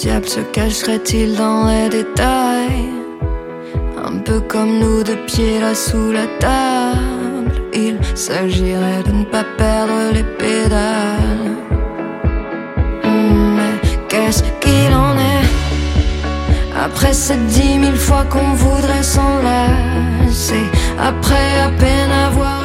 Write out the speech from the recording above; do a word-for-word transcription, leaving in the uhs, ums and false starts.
diable se cacherait-il dans les détails? Un peu comme nous, de pieds là sous la table. Il s'agirait de ne pas perdre les pédales. Mais qu'est-ce qu'il en est après ces dix mille fois qu'on voudrait s'enlacer, après à peine avoir